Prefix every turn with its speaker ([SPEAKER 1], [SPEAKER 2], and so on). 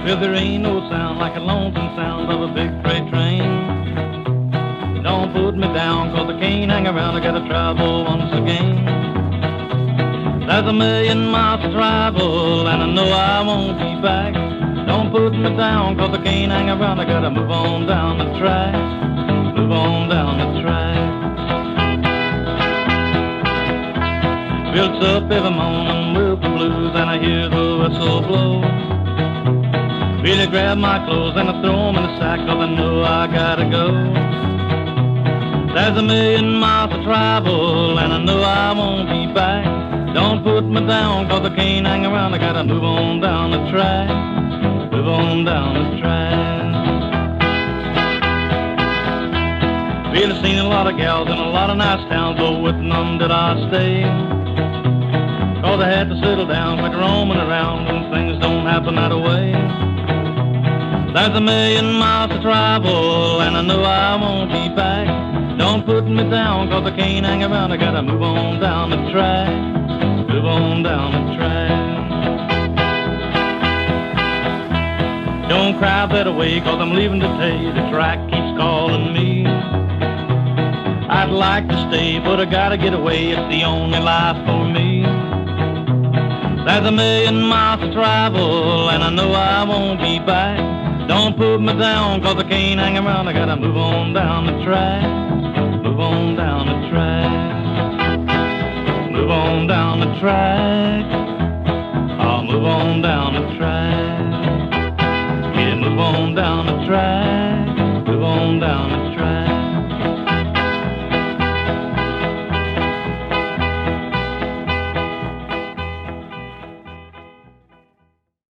[SPEAKER 1] Well, there ain't no sound like a lonesome sound of a big freight train. Don't put me down, 'cause I can't hang around, I gotta travel once again. There's a million miles to travel, and I know I won't be back. Don't put me down, 'cause I can't hang around, I gotta move on down the track. Move on down the track. Well, it's up every morning with the blues, and I hear the whistle blow. Really grab my clothes and I throw them in the sack, 'cause I know I gotta go. There's a million miles to travel, and I know I won't be back. Don't put me down, 'cause I can't hang around, I gotta move on down the track. Move on down the track. Really seen a lot of gals in a lot of nice towns, but with none did I stay. 'Cause I had to settle down, like roaming around when things don't happen that way. There's a million miles to travel, and I know I won't be back. Don't put me down, 'cause I can't hang around, I gotta move on down the track. Move on down the track. Don't cry that away, 'cause I'm leaving today, the track keeps calling me. I'd like to stay, but I gotta get away, it's the only life for me. There's a million miles to travel, and I know I won't be back. Don't put me down, 'cause I can't hang around, I gotta move on down the track. Move on down the track. Move on down the track.